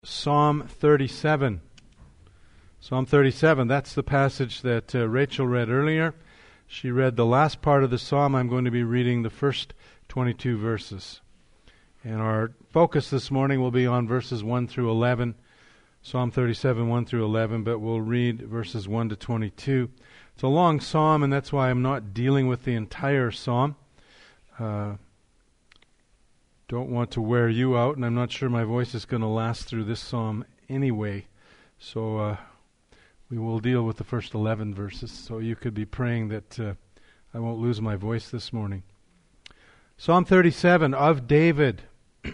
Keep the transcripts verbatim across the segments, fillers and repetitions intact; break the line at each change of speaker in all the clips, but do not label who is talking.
Psalm thirty-seven. Psalm thirty-seven, that's the passage that uh, Rachel read earlier. She read the last part of the psalm. I'm going to be reading the first twenty-two verses. And our focus this morning will be on verses one through eleven. Psalm thirty-seven, one through eleven, but we'll read verses one to twenty-two. It's a long psalm, and that's why I'm not dealing with the entire psalm. Uh, don't want to wear you out, and I'm not sure my voice is going to last through this psalm anyway. So uh, we will deal with the first eleven verses, so you could be praying that uh, I won't lose my voice this morning. Psalm thirty-seven of David,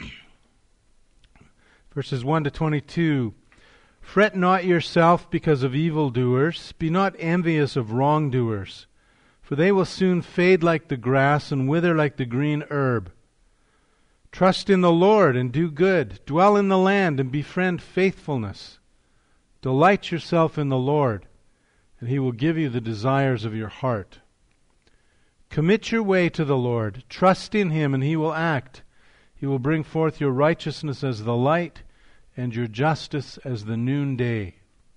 verses one to twenty-two. Fret not yourself because of evildoers, be not envious of wrongdoers, for they will soon fade like the grass and wither like the green herb. Trust in the Lord and do good. Dwell in the land and befriend faithfulness. Delight yourself in the Lord, and He will give you the desires of your heart. Commit your way to the Lord. Trust in Him, and He will act. He will bring forth your righteousness as the light, and your justice as the noonday.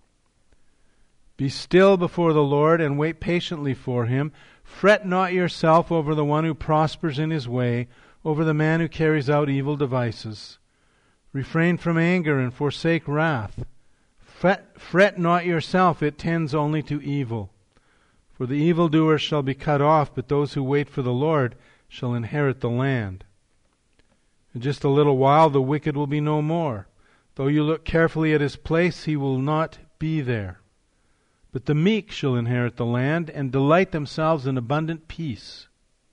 Be still before the Lord, and wait patiently for Him. Fret not yourself over the one who prospers in his way, over the man who carries out evil devices. Refrain from anger and forsake wrath. Fret, fret not yourself, it tends only to evil. For the evildoer shall be cut off, but those who wait for the Lord shall inherit the land. In just a little while the wicked will be no more. Though you look carefully at his place, he will not be there. But the meek shall inherit the land and delight themselves in abundant peace.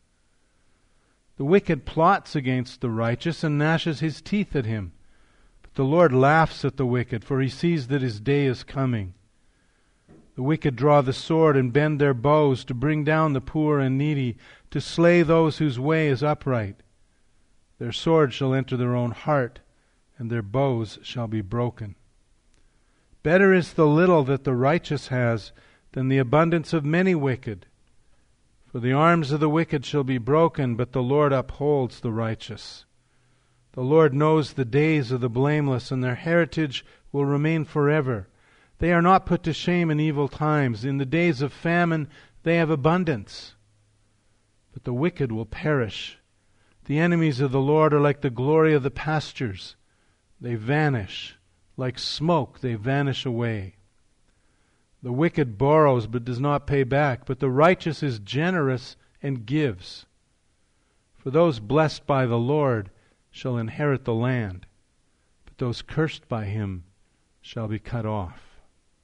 The wicked plots against the righteous and gnashes his teeth at him. But the Lord laughs at the wicked, for He sees that his day is coming. The wicked draw the sword and bend their bows to bring down the poor and needy, to slay those whose way is upright. Their sword shall enter their own heart, and their bows shall be broken. Better is the little that the righteous has than the abundance of many wicked. For the arms of the wicked shall be broken, but the Lord upholds the righteous. The Lord knows the days of the blameless, and their heritage will remain forever. They are not put to shame in evil times. In the days of famine they have abundance. But the wicked will perish. The enemies of the Lord are like the glory of the pastures. They vanish. Like smoke they vanish away. The wicked borrows but does not pay back, but the righteous is generous and gives. For those blessed by the Lord shall inherit the land, but those cursed by Him shall be cut off.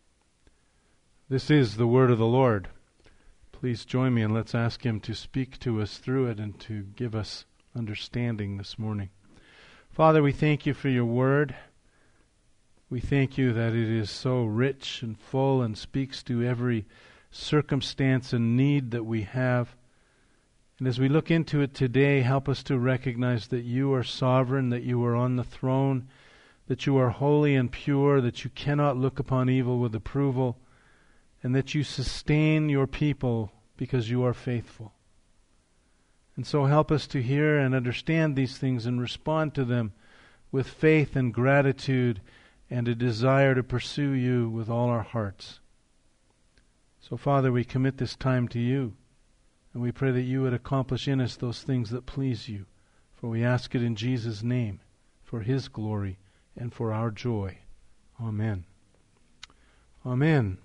This is the word of the Lord. Please join me and let's ask Him to speak to us through it and to give us understanding this morning. Father, we thank You for Your word. We thank You that it is so rich and full and speaks to every circumstance and need that we have. And as we look into it today, help us to recognize that You are sovereign, that You are on the throne, that You are holy and pure, that You cannot look upon evil with approval, and that You sustain Your people because You are faithful. And so help us to hear and understand these things and respond to them with faith and gratitude and a desire to pursue You with all our hearts. So, Father, we commit this time to You, and we pray that You would accomplish in us those things that please You. For we ask it in Jesus' name, for His glory and for our joy. Amen. Amen.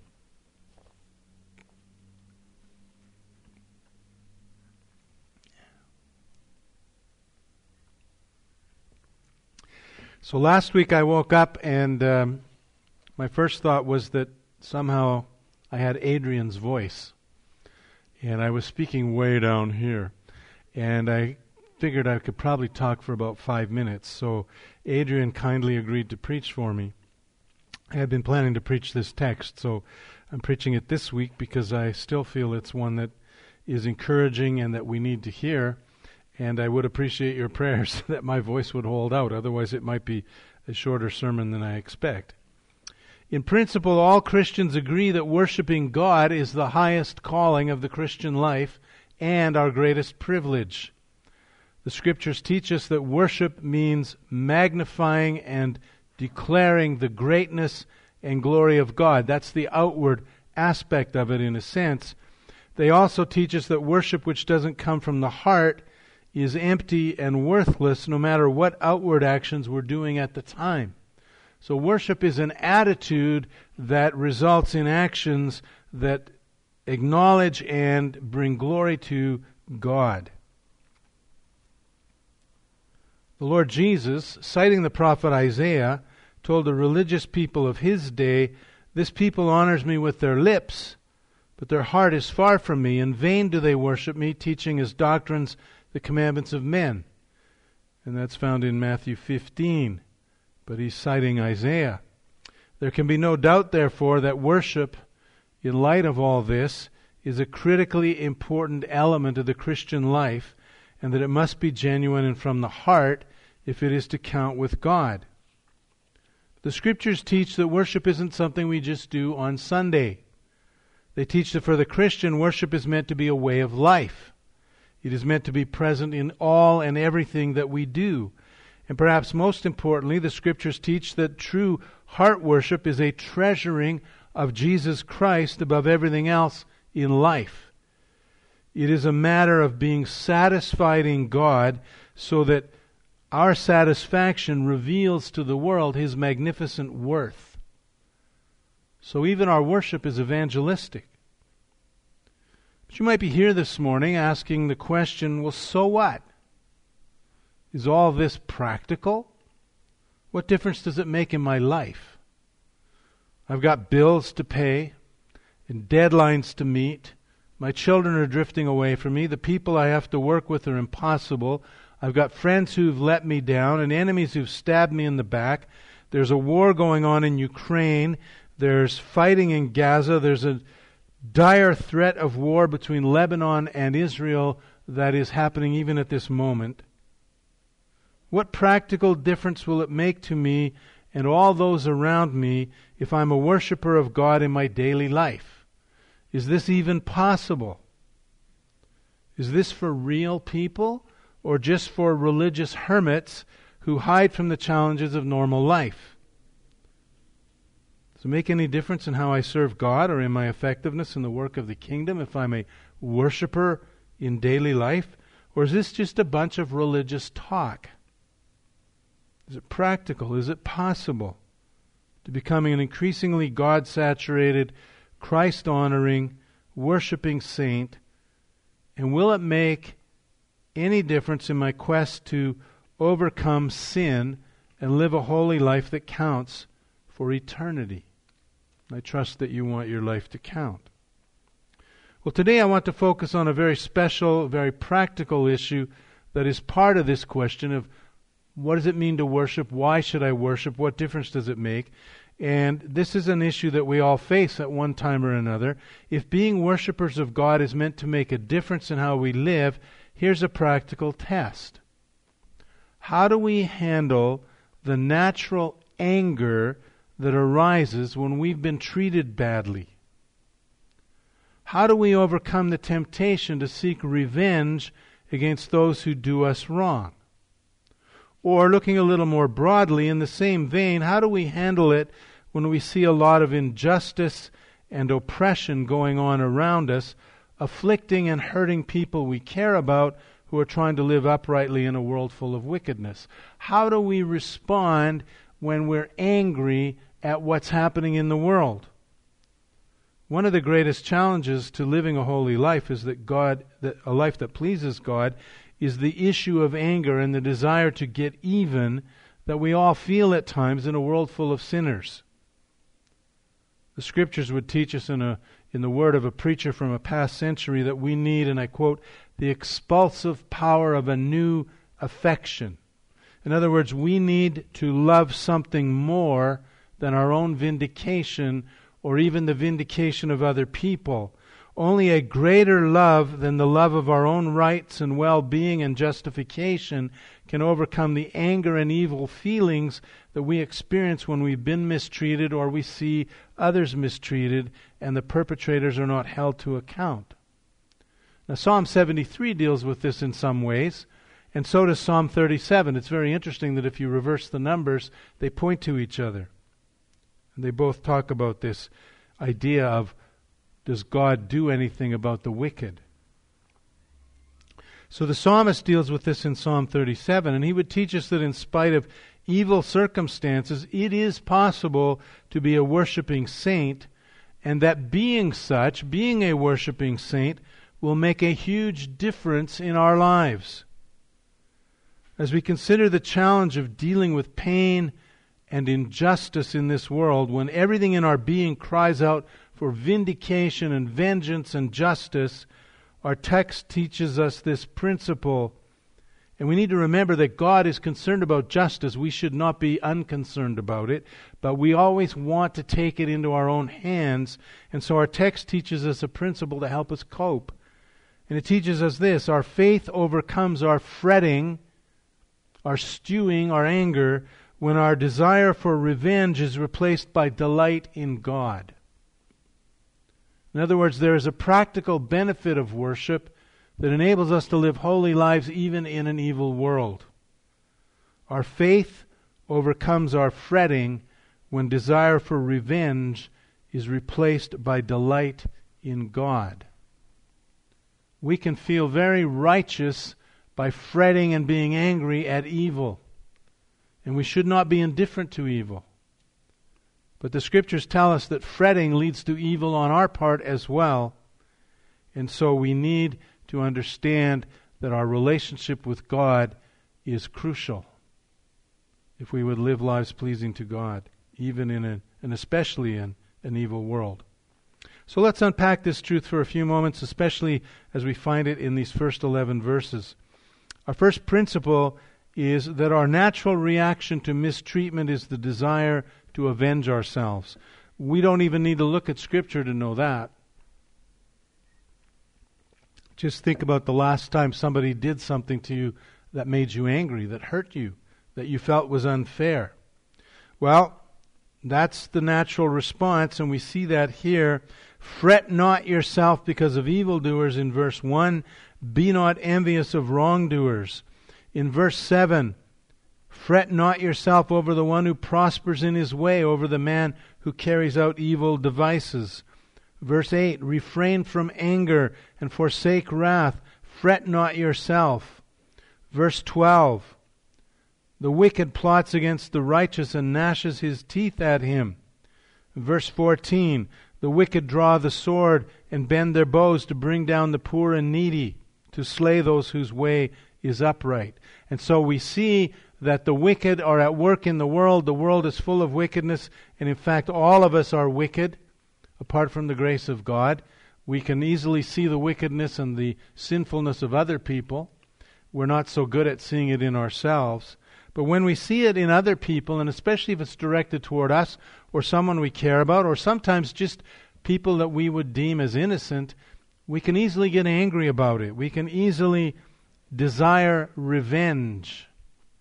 So last week I woke up and um, my first thought was that somehow I had Adrian's voice. And I was speaking way down here. And I figured I could probably talk for about five minutes. So Adrian kindly agreed to preach for me. I had been planning to preach this text, so I'm preaching it this week because I still feel it's one that is encouraging and that we need to hear. And I would appreciate your prayers that my voice would hold out. Otherwise, it might be a shorter sermon than I expect. In principle, all Christians agree that worshiping God is the highest calling of the Christian life and our greatest privilege. The Scriptures teach us that worship means magnifying and declaring the greatness and glory of God. That's the outward aspect of it in a sense. They also teach us that worship which doesn't come from the heart is empty and worthless no matter what outward actions we're doing at the time. So worship is an attitude that results in actions that acknowledge and bring glory to God. The Lord Jesus, citing the prophet Isaiah, told the religious people of his day, "This people honors me with their lips, but their heart is far from me. In vain do they worship me, teaching as doctrines the commandments of men." And that's found in Matthew fifteen. But he's citing Isaiah. There can be no doubt, therefore, that worship, in light of all this, is a critically important element of the Christian life, and that it must be genuine and from the heart if it is to count with God. The Scriptures teach that worship isn't something we just do on Sunday. They teach that for the Christian, worship is meant to be a way of life. It is meant to be present in all and everything that we do. And perhaps most importantly, the Scriptures teach that true heart worship is a treasuring of Jesus Christ above everything else in life. It is a matter of being satisfied in God so that our satisfaction reveals to the world His magnificent worth. So even our worship is evangelistic. But you might be here this morning asking the question, well, so what? Is all this practical? What difference does it make in my life? I've got bills to pay and deadlines to meet. My children are drifting away from me. The people I have to work with are impossible. I've got friends who've let me down and enemies who've stabbed me in the back. There's a war going on in Ukraine. There's fighting in Gaza. There's a dire threat of war between Lebanon and Israel that is happening even at this moment. What practical difference will it make to me and all those around me if I'm a worshiper of God in my daily life? Is this even possible? Is this for real people or just for religious hermits who hide from the challenges of normal life? Does it make any difference in how I serve God or in my effectiveness in the work of the kingdom if I'm a worshiper in daily life? Or is this just a bunch of religious talk? Is it practical? Is it possible to becoming an increasingly God-saturated, Christ-honoring, worshiping saint? And will it make any difference in my quest to overcome sin and live a holy life that counts for eternity? I trust that you want your life to count. Well, today I want to focus on a very special, very practical issue that is part of this question of what does it mean to worship? Why should I worship? What difference does it make? And this is an issue that we all face at one time or another. If being worshipers of God is meant to make a difference in how we live, here's a practical test. How do we handle the natural anger that arises when we've been treated badly? How do we overcome the temptation to seek revenge against those who do us wrong? Or, looking a little more broadly, in the same vein, how do we handle it when we see a lot of injustice and oppression going on around us, afflicting and hurting people we care about who are trying to live uprightly in a world full of wickedness? How do we respond when we're angry at what's happening in the world? One of the greatest challenges to living a holy life is that God, that a life that pleases God, is the issue of anger and the desire to get even that we all feel at times in a world full of sinners. The Scriptures would teach us in a in the word of a preacher from a past century that we need, and I quote, the expulsive power of a new affection. In other words, we need to love something more than our own vindication or even the vindication of other people. Only a greater love than the love of our own rights and well-being and justification can overcome the anger and evil feelings that we experience when we've been mistreated or we see others mistreated and the perpetrators are not held to account. Now, Psalm seventy-three deals with this in some ways, And so does Psalm thirty-seven. It's very interesting that if you reverse the numbers, they point to each other. And they both talk about this idea of, does God do anything about the wicked? So the psalmist deals with this in Psalm thirty-seven, and he would teach us that in spite of evil circumstances, it is possible to be a worshiping saint, and that being such, being a worshiping saint, will make a huge difference in our lives. As we consider the challenge of dealing with pain and injustice in this world, when everything in our being cries out for vindication and vengeance and justice, our text teaches us this principle. And we need to remember that God is concerned about justice. We should not be unconcerned about it, but we always want to take it into our own hands. And so our text teaches us a principle to help us cope. And it teaches us this: our faith overcomes our fretting, our stewing, our anger, when our desire for revenge is replaced by delight in God. In other words, there is a practical benefit of worship that enables us to live holy lives even in an evil world. Our faith overcomes our fretting when desire for revenge is replaced by delight in God. We can feel very righteous by fretting and being angry at evil. And we should not be indifferent to evil. But the Scriptures tell us that fretting leads to evil on our part as well. And so we need to understand that our relationship with God is crucial if we would live lives pleasing to God, even in a, and especially in an evil world. So let's unpack this truth for a few moments, especially as we find it in these first eleven verses. Our first principle is that our natural reaction to mistreatment is the desire to avenge ourselves. We don't even need to look at Scripture to know that. Just think about the last time somebody did something to you that made you angry, that hurt you, that you felt was unfair. Well, that's the natural response, and we see that here. Fret not yourself because of evildoers in verse one. Be not envious of wrongdoers. In verse seven, fret not yourself over the one who prospers in his way, over the man who carries out evil devices. Verse eight, refrain from anger and forsake wrath. Fret not yourself. Verse twelve, the wicked plots against the righteous and gnashes his teeth at him. Verse fourteen, the wicked draw the sword and bend their bows to bring down the poor and needy, to slay those whose way is upright. And so we see that the wicked are at work in the world. The world is full of wickedness, and in fact all of us are wicked apart from the grace of God. We can easily see the wickedness and the sinfulness of other people. We're not so good at seeing it in ourselves. But when we see it in other people, and especially if it's directed toward us or someone we care about, or sometimes just people that we would deem as innocent, we can easily get angry about it. We can easily desire revenge.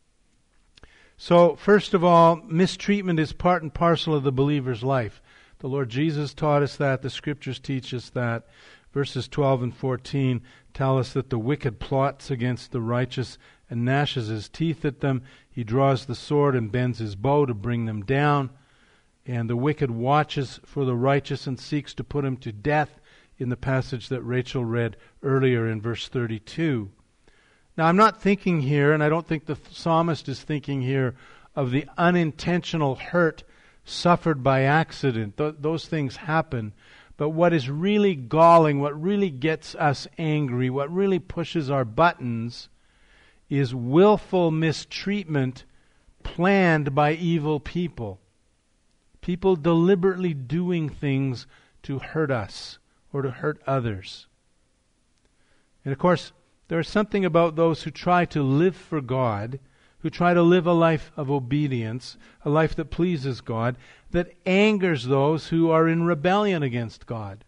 So, first of all, mistreatment is part and parcel of the believer's life. The Lord Jesus taught us that. The Scriptures teach us that. Verses twelve and fourteen tell us that the wicked plots against the righteous and gnashes his teeth at them. He draws the sword and bends his bow to bring them down. And the wicked watches for the righteous and seeks to put him to death, in the passage that Rachel read earlier in verse thirty-two. Now, I'm not thinking here, and I don't think the psalmist is thinking here, of the unintentional hurt suffered by accident. Th- those things happen. But what is really galling, what really gets us angry, what really pushes our buttons, is willful mistreatment planned by evil people. People deliberately doing things to hurt us or to hurt others. And of course, there is something about those who try to live for God, who try to live a life of obedience, a life that pleases God, that angers those who are in rebellion against God.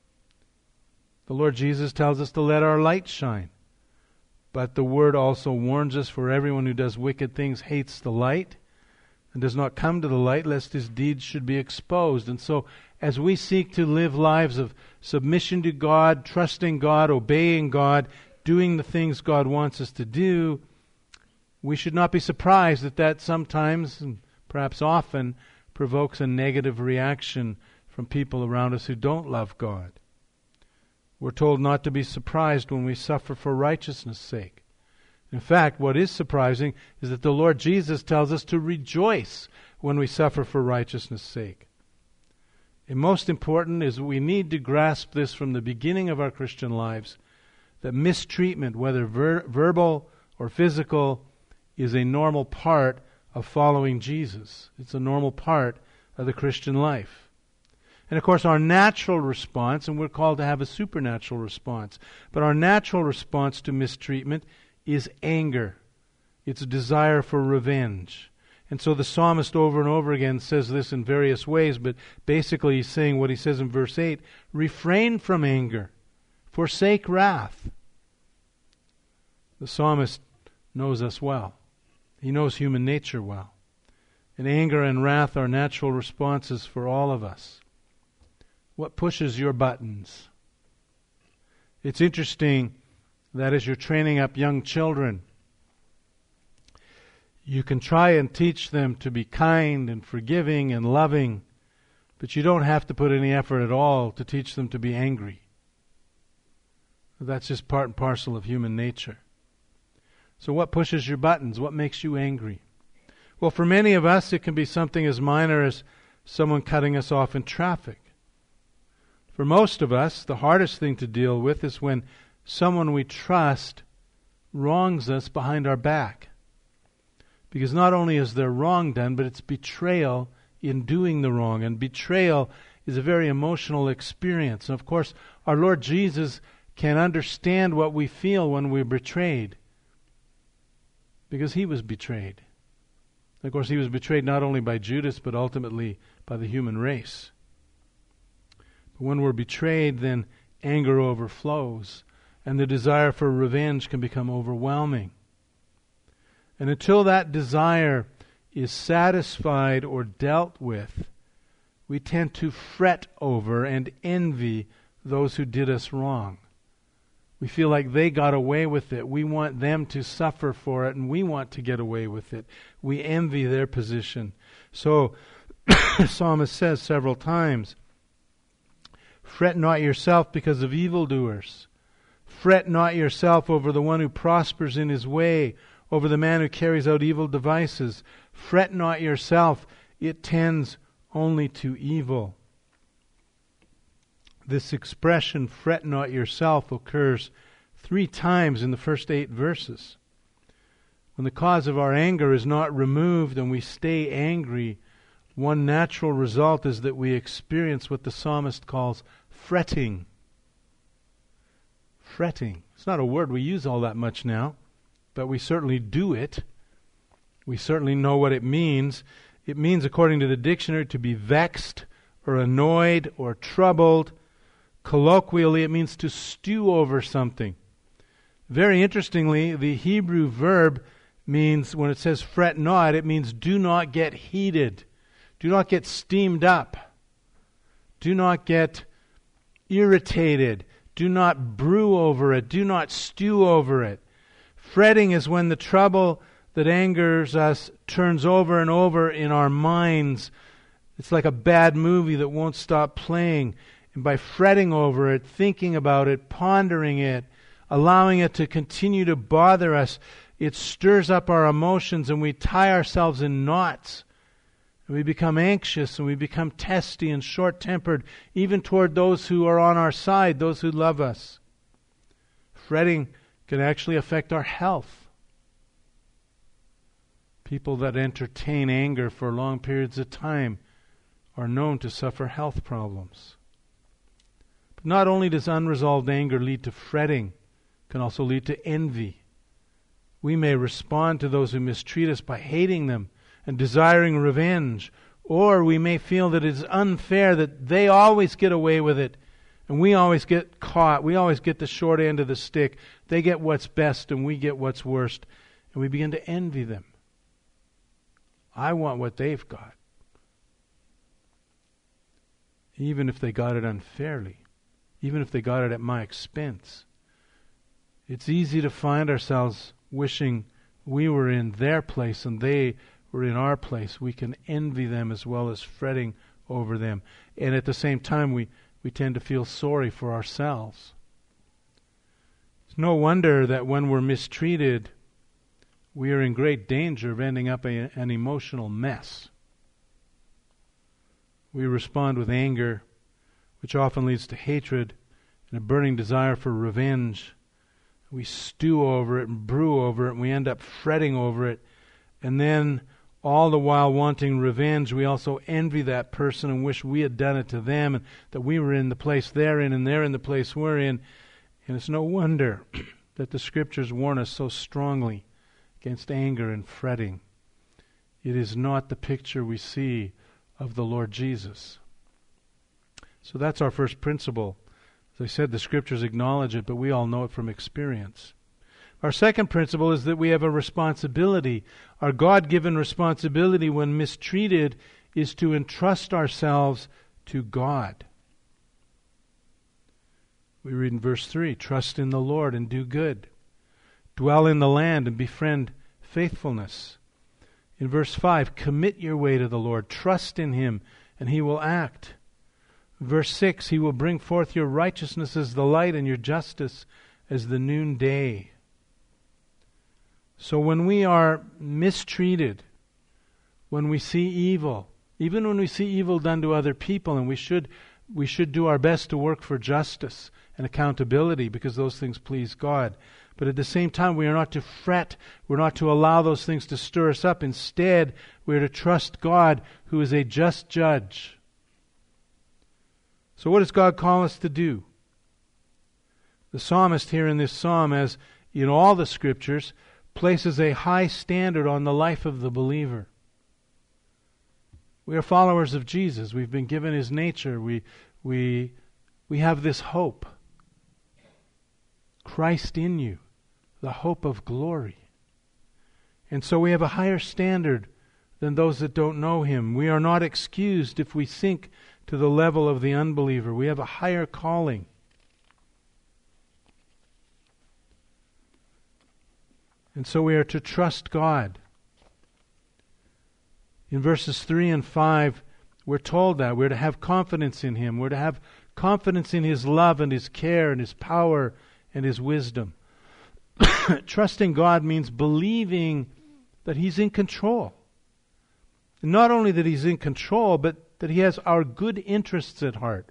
The Lord Jesus tells us to let our light shine. But the Word also warns us, for everyone who does wicked things hates the light and does not come to the light, lest his deeds should be exposed. And so, as we seek to live lives of submission to God, trusting God, obeying God, doing the things God wants us to do, we should not be surprised that that sometimes, and perhaps often, provokes a negative reaction from people around us who don't love God. We're told not to be surprised when we suffer for righteousness' sake. In fact, what is surprising is that the Lord Jesus tells us to rejoice when we suffer for righteousness' sake. And most important is we need to grasp this from the beginning of our Christian lives, that mistreatment, whether ver- verbal or physical, is a normal part of following Jesus. It's a normal part of the Christian life. And of course our natural response, and we're called to have a supernatural response, but our natural response to mistreatment is anger. It's a desire for revenge. And so the psalmist over and over again says this in various ways, but basically he's saying what he says in verse eight, refrain from anger, forsake wrath. The psalmist knows us well. He knows human nature well. And anger and wrath are natural responses for all of us. What pushes your buttons? It's interesting that as you're training up young children, you can try and teach them to be kind and forgiving and loving, but you don't have to put any effort at all to teach them to be angry. That's just part and parcel of human nature. So what pushes your buttons? What makes you angry? Well, for many of us, it can be something as minor as someone cutting us off in traffic. For most of us, the hardest thing to deal with is when someone we trust wrongs us behind our back. Because not only is there wrong done, but it's betrayal in doing the wrong. And betrayal is a very emotional experience. And of course, our Lord Jesus can understand what we feel when we're betrayed. Because he was betrayed. Of course, he was betrayed not only by Judas, but ultimately by the human race. But when we're betrayed, then anger overflows. And the desire for revenge can become overwhelming. And until that desire is satisfied or dealt with, we tend to fret over and envy those who did us wrong. We feel like they got away with it. We want them to suffer for it, and we want to get away with it. We envy their position. So, the psalmist says several times, fret not yourself because of evildoers. Fret not yourself over the one who prospers in his way, over the man who carries out evil devices. Fret not yourself. It tends only to evil. This expression, fret not yourself, occurs three times in the first eight verses. When the cause of our anger is not removed and we stay angry, one natural result is that we experience what the psalmist calls fretting. Fretting. It's not a word we use all that much now, but we certainly do it. We certainly know what it means. It means, according to the dictionary, to be vexed or annoyed or troubled. Colloquially, it means to stew over something. Very interestingly, the Hebrew verb means, when it says fret not, it means do not get heated. Do not get steamed up. Do not get irritated. Do not brew over it. Do not stew over it. Fretting is when the trouble that angers us turns over and over in our minds. It's like a bad movie that won't stop playing. And by fretting over it, thinking about it, pondering it, allowing it to continue to bother us, it stirs up our emotions and we tie ourselves in knots. And we become anxious and we become testy and short-tempered, even toward those who are on our side, those who love us. Fretting can actually affect our health. People that entertain anger for long periods of time are known to suffer health problems. But not only does unresolved anger lead to fretting, it can also lead to envy. We may respond to those who mistreat us by hating them and desiring revenge, or we may feel that it is unfair that they always get away with it and we always get caught. We always get the short end of the stick. They get what's best and we get what's worst, and we begin to envy them. I want what they've got, even if they got it unfairly, even if they got it at my expense. It's easy to find ourselves wishing we were in their place and they were in our place, we can envy them as well as fretting over them. And at the same time, we, we tend to feel sorry for ourselves. It's no wonder that when we're mistreated, we are in great danger of ending up a, an emotional mess. We respond with anger, which often leads to hatred and a burning desire for revenge. We stew over it and brew over it, and we end up fretting over it. And then, all the while wanting revenge, we also envy that person and wish we had done it to them, and that we were in the place they're in, and they're in the place we're in. And it's no wonder that the Scriptures warn us so strongly against anger and fretting. It is not the picture we see of the Lord Jesus. So that's our first principle. As I said, the Scriptures acknowledge it, but we all know it from experience. Our second principle is that we have a responsibility. Our God-given responsibility when mistreated is to entrust ourselves to God. We read in verse three, trust in the Lord and do good. Dwell in the land and befriend faithfulness. In verse five, commit your way to the Lord. Trust in Him and He will act. Verse six, He will bring forth your righteousness as the light and your justice as the noonday. So when we are mistreated, when we see evil, even when we see evil done to other people, and we should we should do our best to work for justice and accountability because those things please God. But at the same time, we are not to fret. We're not to allow those things to stir us up. Instead, we are to trust God, who is a just judge. So what does God call us to do? The psalmist here in this psalm, as in all the Scriptures, places a high standard on the life of the believer. We are followers of Jesus. We've been given His nature. We, we, we have this hope. Christ in you, the hope of glory. And so we have a higher standard than those that don't know Him. We are not excused if we sink to the level of the unbeliever. We have a higher calling. And so we are to trust God. In verses three and five, we're told that. We're to have confidence in Him. We're to have confidence in His love and His care and His power and His wisdom. Trusting God means believing that He's in control. And not only that He's in control, but that He has our good interests at heart.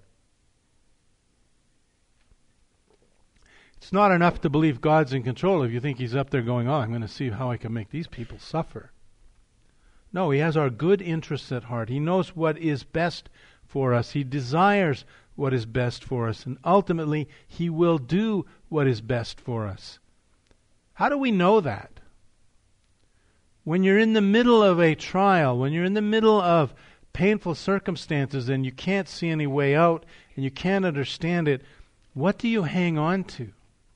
It's not enough to believe God's in control if you think He's up there going, oh, I'm going to see how I can make these people suffer. No, He has our good interests at heart. He knows what is best for us. He desires what is best for us. And ultimately, He will do what is best for us. How do we know that? When you're in the middle of a trial, when you're in the middle of painful circumstances and you can't see any way out and you can't understand it, what do you hang on to?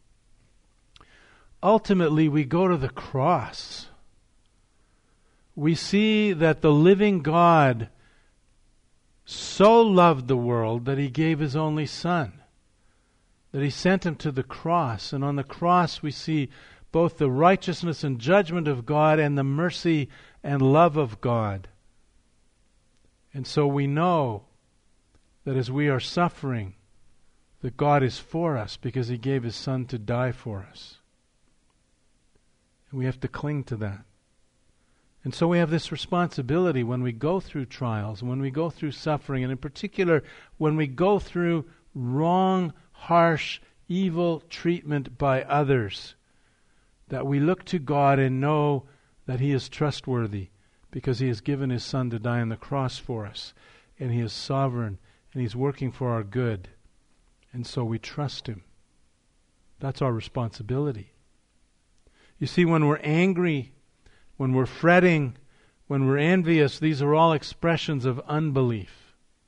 Ultimately, we go to the cross. We see that the living God so loved the world that He gave His only Son, that He sent Him to the cross. And on the cross we see both the righteousness and judgment of God and the mercy and love of God. And so we know that as we are suffering, that God is for us because He gave His Son to die for us. And we have to cling to that. And so we have this responsibility when we go through trials, when we go through suffering, and in particular when we go through wrong, harsh, evil treatment by others, that we look to God and know that He is trustworthy because He has given His Son to die on the cross for us, and He is sovereign, and He's working for our good. And so we trust Him. That's our responsibility. You see, when we're angry, when we're fretting, when we're envious, these are all expressions of unbelief.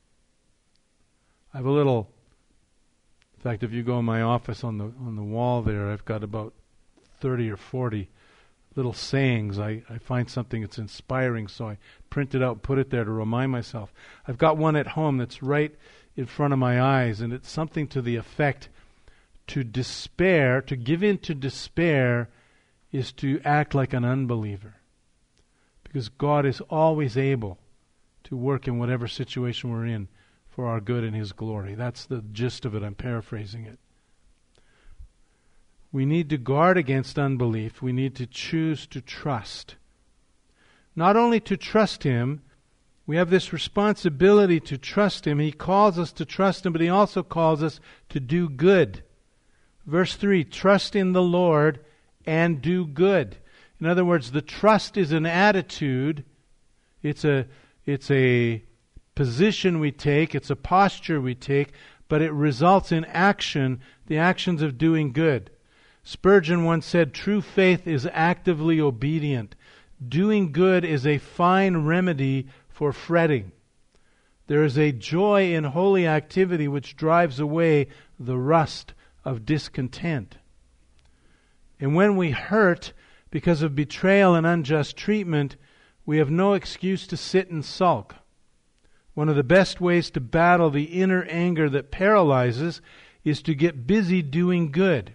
I have a little, in fact, if you go in my office on the on the wall there, I've got about thirty or forty little sayings. I, I find something that's inspiring, so I print it out and put it there to remind myself. I've got one at home that's right in front of my eyes, and it's something to the effect, to despair, to give in to despair is to act like an unbeliever. Because God is always able to work in whatever situation we're in for our good and His glory. That's the gist of it. I'm paraphrasing it. We need to guard against unbelief. We need to choose to trust. Not only to trust Him, we have this responsibility to trust Him. He calls us to trust Him, but He also calls us to do good. Verse three, trust in the Lord and do good. In other words, the trust is an attitude. It's a, it's a position we take. It's a posture we take, but it results in action, the actions of doing good. Spurgeon once said, true faith is actively obedient. Doing good is a fine remedy for fretting. There is a joy in holy activity which drives away the rust of discontent. And when we hurt because of betrayal and unjust treatment, we have no excuse to sit and sulk. One of the best ways to battle the inner anger that paralyzes is to get busy doing good.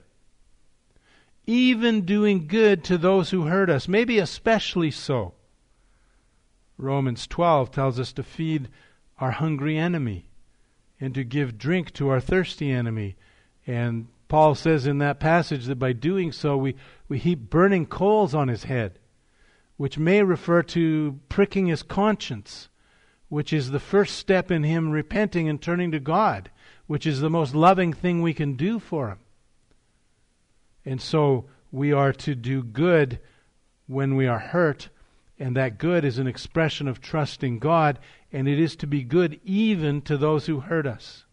Even doing good to those who hurt us, maybe especially so. Romans twelve tells us to feed our hungry enemy and to give drink to our thirsty enemy. And Paul says in that passage that by doing so we, we heap burning coals on his head, which may refer to pricking his conscience, which is the first step in him repenting and turning to God, which is the most loving thing we can do for him. And so we are to do good when we are hurt, and that good is an expression of trusting God, and it is to be good even to those who hurt us.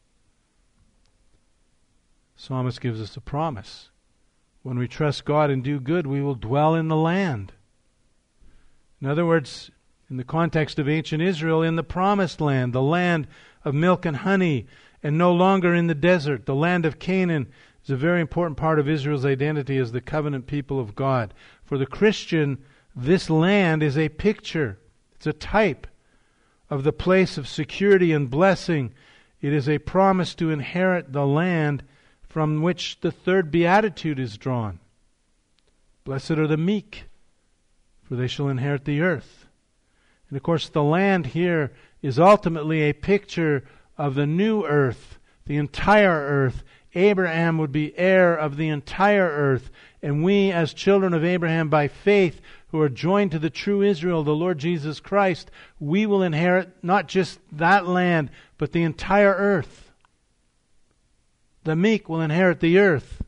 Psalmist gives us a promise. When we trust God and do good, we will dwell in the land. In other words, in the context of ancient Israel, in the promised land, the land of milk and honey, and no longer in the desert. The land of Canaan is a very important part of Israel's identity as the covenant people of God. For the Christian, this land is a picture. It's a type of the place of security and blessing. It is a promise to inherit the land from which the third beatitude is drawn. Blessed are the meek, for they shall inherit the earth. And of course, the land here is ultimately a picture of the new earth, the entire earth. Abraham would be heir of the entire earth. And we, as children of Abraham by faith, who are joined to the true Israel, the Lord Jesus Christ, we will inherit not just that land, but the entire earth. The meek will inherit the earth.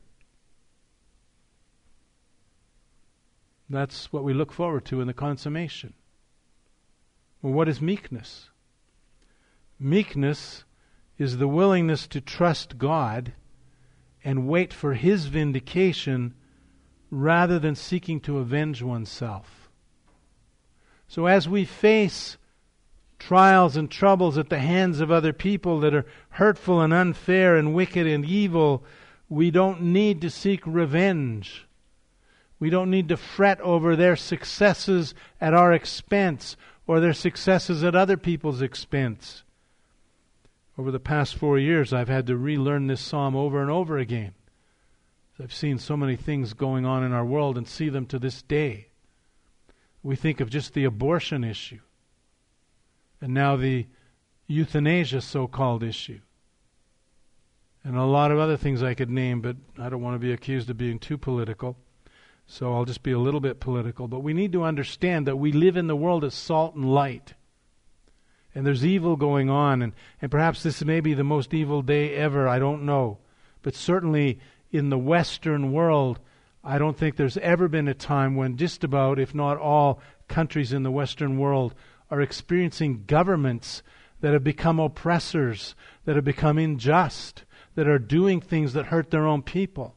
That's what we look forward to in the consummation. Well, what is meekness? Meekness is the willingness to trust God and wait for His vindication rather than seeking to avenge oneself. So as we face trials and troubles at the hands of other people that are hurtful and unfair and wicked and evil, we don't need to seek revenge. We don't need to fret over their successes at our expense or their successes at other people's expense. Over the past four years, I've had to relearn this psalm over and over again. I've seen so many things going on in our world and see them to this day. We think of just the abortion issue. And now the euthanasia so-called issue. And a lot of other things I could name, but I don't want to be accused of being too political. So I'll just be a little bit political. But we need to understand that we live in the world as salt and light. And there's evil going on. And, and perhaps this may be the most evil day ever. I don't know. But certainly in the Western world, I don't think there's ever been a time when just about, if not all, countries in the Western world are experiencing governments that have become oppressors, that have become unjust, that are doing things that hurt their own people.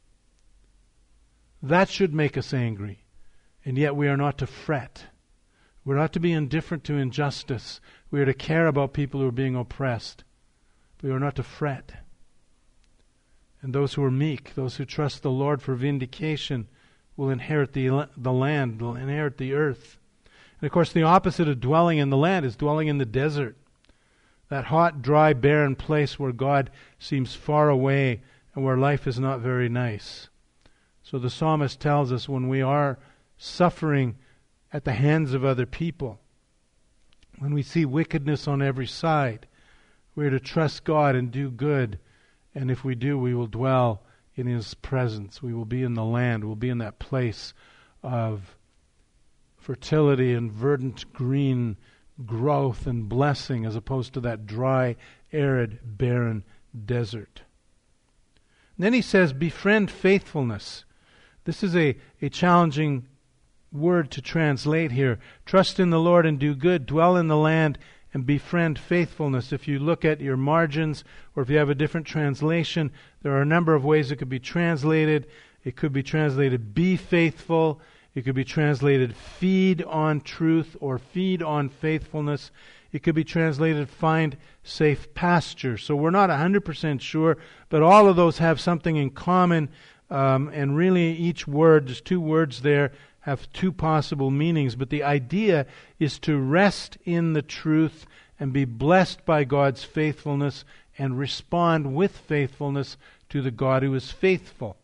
That should make us angry. And yet we are not to fret. We're not to be indifferent to injustice. We are to care about people who are being oppressed. We are not to fret. And those who are meek, those who trust the Lord for vindication, will inherit the, the land, will inherit the earth. And of course, the opposite of dwelling in the land is dwelling in the desert. That hot, dry, barren place where God seems far away and where life is not very nice. So the psalmist tells us when we are suffering at the hands of other people, when we see wickedness on every side, we are to trust God and do good. And if we do, we will dwell in His presence. We will be in the land. We'll be in that place of fertility and verdant green growth and blessing, as opposed to that dry, arid, barren desert. And then he says, befriend faithfulness. This is a, a challenging word to translate here. Trust in the Lord and do good. Dwell in the land and befriend faithfulness. If you look at your margins, or if you have a different translation, there are a number of ways it could be translated. It could be translated, be faithful. It could be translated, feed on truth or feed on faithfulness. It could be translated, find safe pasture. So we're not one hundred percent sure, but all of those have something in common. Um, and really each word, there's two words there, have two possible meanings. But the idea is to rest in the truth and be blessed by God's faithfulness and respond with faithfulness to the God who is faithful.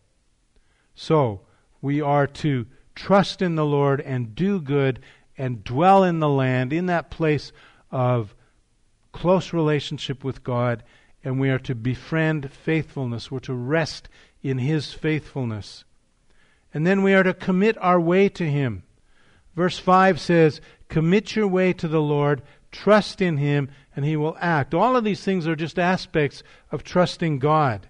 So we are to trust in the Lord and do good and dwell in the land, in that place of close relationship with God, and we are to befriend faithfulness. We're to rest in His faithfulness. And then we are to commit our way to Him. Verse five says, commit your way to the Lord, trust in Him, and He will act. All of these things are just aspects of trusting God.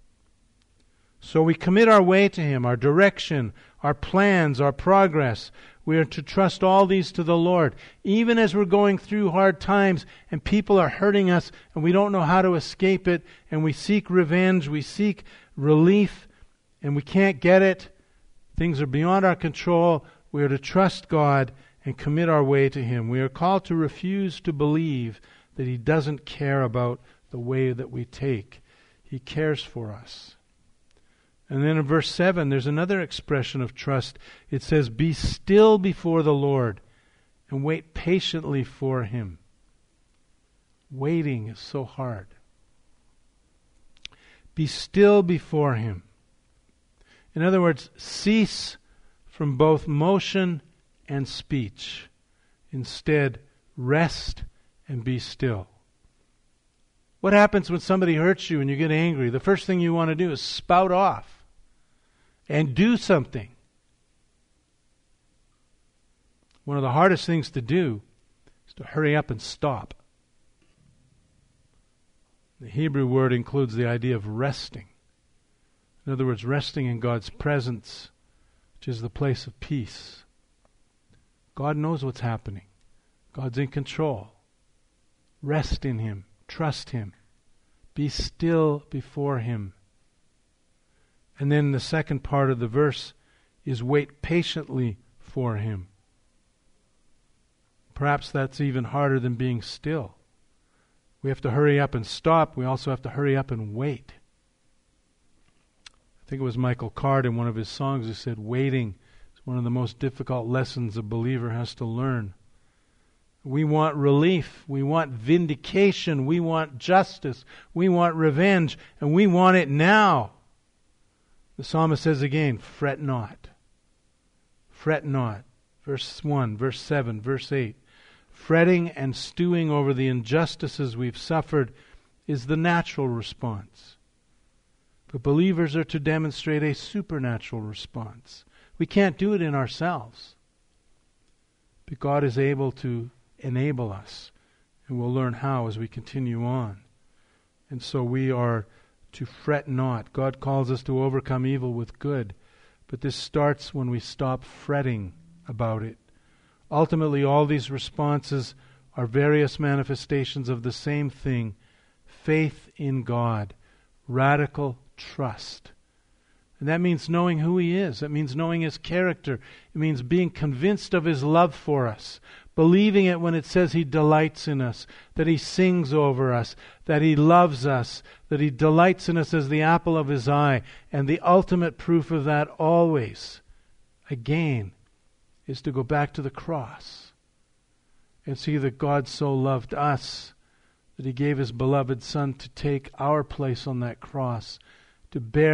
So we commit our way to Him, our direction, our plans, our progress. We are to trust all these to the Lord. Even as we're going through hard times and people are hurting us and we don't know how to escape it, and we seek revenge, we seek relief, and we can't get it, things are beyond our control, we are to trust God and commit our way to Him. We are called to refuse to believe that He doesn't care about the way that we take. He cares for us. And then in verse seven, there's another expression of trust. It says, be still before the Lord and wait patiently for Him. Waiting is so hard. Be still before Him. In other words, cease from both motion and speech. Instead, rest and be still. What happens when somebody hurts you and you get angry? The first thing you want to do is spout off and do something. One of the hardest things to do is to hurry up and stop. The Hebrew word includes the idea of resting. In other words, resting in God's presence, which is the place of peace. God knows what's happening. God's in control. Rest in Him. Trust Him. Be still before Him. And then the second part of the verse is wait patiently for Him. Perhaps that's even harder than being still. We have to hurry up and stop. We also have to hurry up and wait. I think it was Michael Card in one of his songs who said, waiting is one of the most difficult lessons a believer has to learn. We want relief. We want vindication. We want justice. We want revenge. And we want it now. The psalmist says again, fret not. Fret not. Verse one, verse seven, verse eight. Fretting and stewing over the injustices we've suffered is the natural response. But believers are to demonstrate a supernatural response. We can't do it in ourselves. But God is able to enable us. And we'll learn how as we continue on. And so we are to fret not. God calls us to overcome evil with good. But this starts when we stop fretting about it. Ultimately, all these responses are various manifestations of the same thing: faith in God, radical trust. And that means knowing who He is. That means knowing His character. It means being convinced of His love for us, believing it when it says He delights in us, that He sings over us, that He loves us, that He delights in us as the apple of His eye. And the ultimate proof of that always, again, is to go back to the cross and see that God so loved us that He gave His beloved Son to take our place on that cross, to bear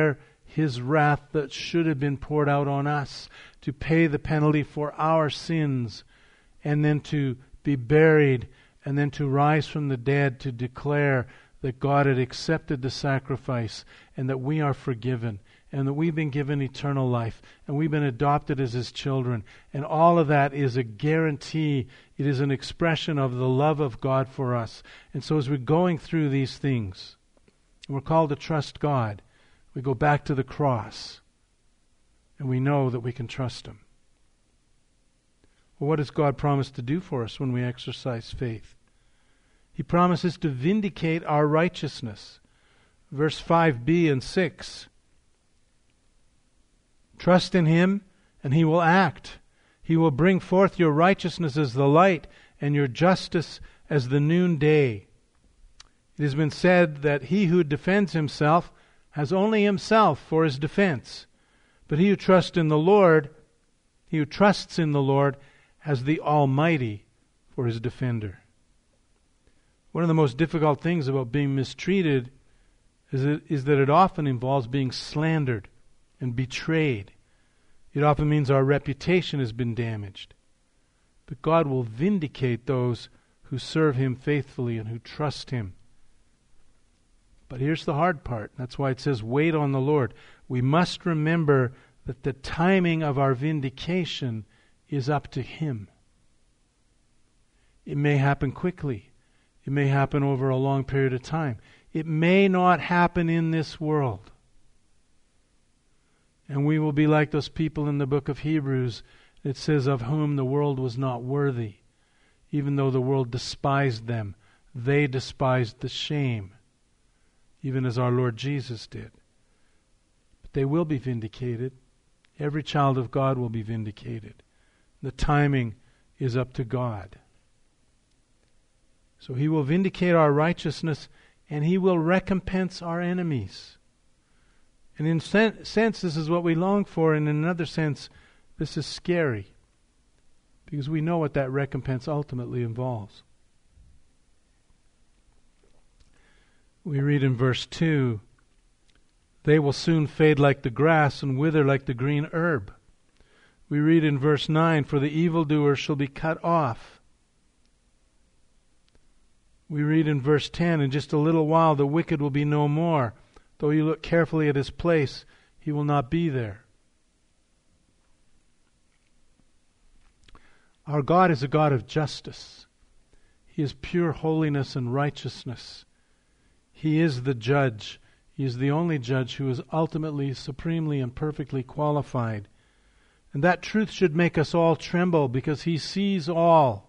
His wrath that should have been poured out on us to pay the penalty for our sins, and then to be buried, and then to rise from the dead to declare that God had accepted the sacrifice and that we are forgiven and that we've been given eternal life and we've been adopted as His children. And all of that is a guarantee. It is an expression of the love of God for us. And so as we're going through these things, we're called to trust God. We go back to the cross and we know that we can trust Him. Well, what does God promise to do for us when we exercise faith? He promises to vindicate our righteousness. Verse five b and six. Trust in Him, and He will act. He will bring forth your righteousness as the light, and your justice as the noonday. It has been said that he who defends himself has only himself for his defense. But he who trusts in the Lord, he who trusts in the Lord, has the Almighty for his defender. One of the most difficult things about being mistreated is, it, is that it often involves being slandered and betrayed. It often means our reputation has been damaged. But God will vindicate those who serve Him faithfully and who trust Him. But here's the hard part. That's why it says, wait on the Lord. We must remember that the timing of our vindication is up to Him. It may happen quickly. It may happen over a long period of time. It may not happen in this world. And we will be like those people in the book of Hebrews. It says, of whom the world was not worthy. Even though the world despised them, they despised the shame, even as our Lord Jesus did. But they will be vindicated. Every child of God will be vindicated. The timing is up to God. So He will vindicate our righteousness, and He will recompense our enemies. And in sen- sense, this is what we long for, and in another sense, this is scary, because we know what that recompense ultimately involves. We read in verse two, they will soon fade like the grass and wither like the green herb. We read in verse nine, for the evildoer shall be cut off. We read in verse ten, in just a little while the wicked will be no more. Though you look carefully at his place, he will not be there. Our God is a God of justice. He is pure holiness and righteousness. He is the judge. He is the only judge who is ultimately, supremely, and perfectly qualified. And that truth should make us all tremble, because He sees all.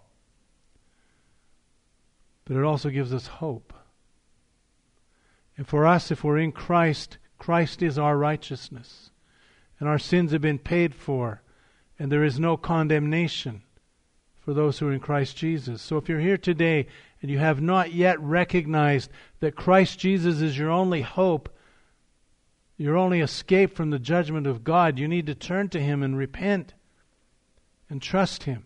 But it also gives us hope. And for us, if we're in Christ, Christ is our righteousness. And our sins have been paid for. And there is no condemnation for those who are in Christ Jesus. So if you're here today and you have not yet recognized that Christ Jesus is your only hope, your only escape from the judgment of God, you need to turn to Him and repent and trust Him.